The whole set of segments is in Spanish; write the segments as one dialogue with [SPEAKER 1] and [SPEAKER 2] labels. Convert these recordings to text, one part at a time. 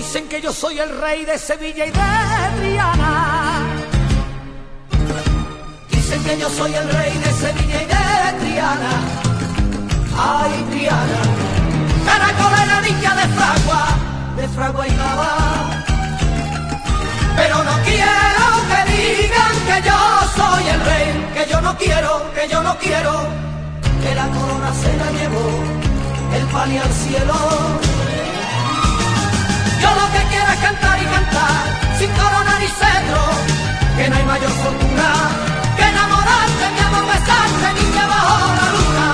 [SPEAKER 1] Dicen que yo soy el rey de Sevilla y de Triana. Dicen que yo soy el rey de Sevilla y de Triana. Ay, Triana, caracolera niña de fragua y nava. Pero no quiero que digan que yo soy el rey, que yo no quiero, que la corona se la llevó el pali al cielo. Yo lo que quiero es cantar y cantar, sin corona ni cetro, que no hay mayor fortuna que enamorarte, mi amor, besarte, niña bajo la luna.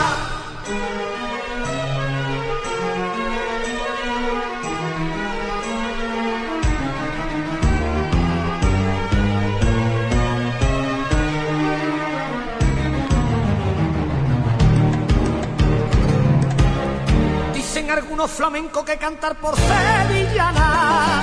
[SPEAKER 1] Dicen algunos flamencos que cantar por sevillana.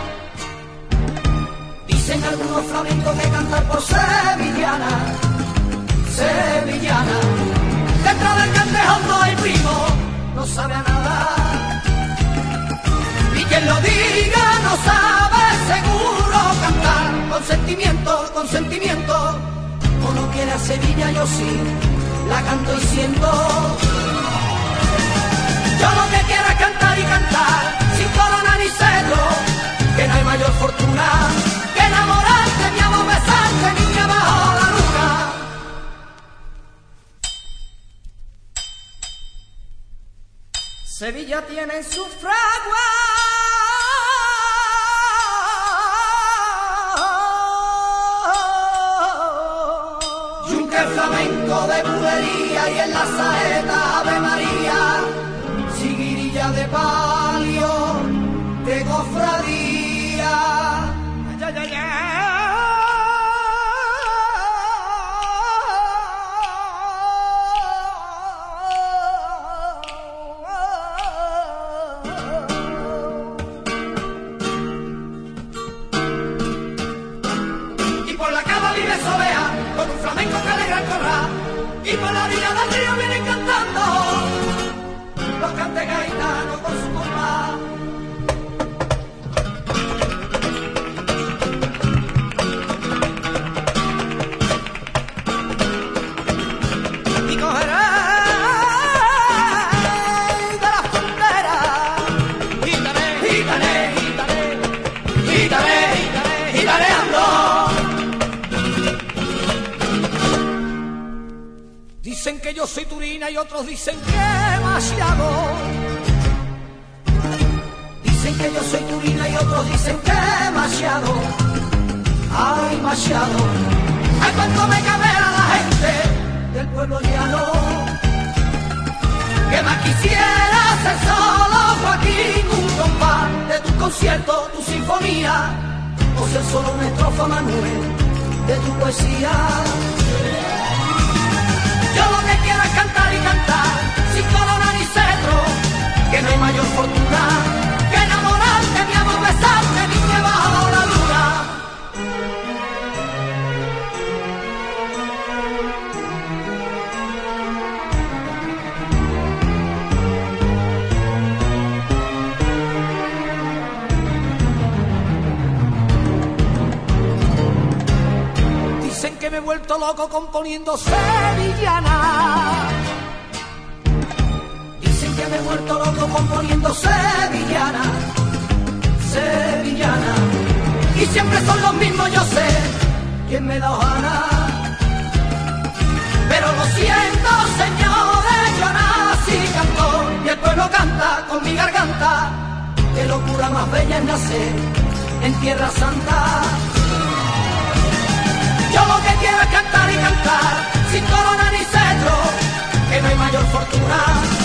[SPEAKER 1] Dicen algunos flamencos que cantar por sevillana. Sevillana. Dentro del cantejón no hay primo, no sabe a nada. Y quien lo diga no sabe seguro cantar. Con sentimiento. O no quiere a Sevilla, yo sí la canto y siento. Yo lo que quiero es cantar y cantar, sin corona ni cetro, que no hay mayor fortuna que enamorarte, mi amor, besarte, niña bajo la luna. Sevilla tiene su fragua, yunque flamenco de bulería y en la saeta Ave María. De palio, de cofradía. Y por la cava vive Sobea, con un flamenco que alegra el corral. Y por la orilla del río vienen cantando los cantegaitanos con su compás. Y cogeré de la frontera, gitaneando. Dicen que yo soy turina y otros dicen que demasiado. Dicen que yo soy turina y otros dicen que demasiado. Ay, demasiado. Ay, cuánto me cabera la gente del pueblo llano. Que más quisiera ser solo Joaquín, un compás de tu concierto, tu sinfonía, o ser solo una estrofa, Manuel, de tu poesía. Yo lo que quiero es cantar y cantar, sin corona ni cetro, que no hay mayor fortuna que enamorarte, mi amor, besarte, niña bajo la luna. Dicen que me he vuelto loco componiendo sevillana. Dicen que me he vuelto loco componiendo sevillana. Sevillana. Y siempre son los mismos, yo sé quién me da gana. Pero lo siento, señores, yo nací cantor y el pueblo canta con mi garganta. Qué locura más bella es nacer en Tierra Santa. Yo lo que quiero es cantar y cantar, sin corona ni cetro, que no hay mayor fortuna